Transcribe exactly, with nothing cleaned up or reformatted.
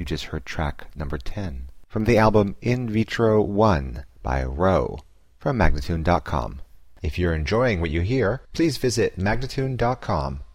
You just heard track number ten from the album In Vitro one by Roe from Magnatune dot com. If you're enjoying what you hear, please visit Magnatune dot com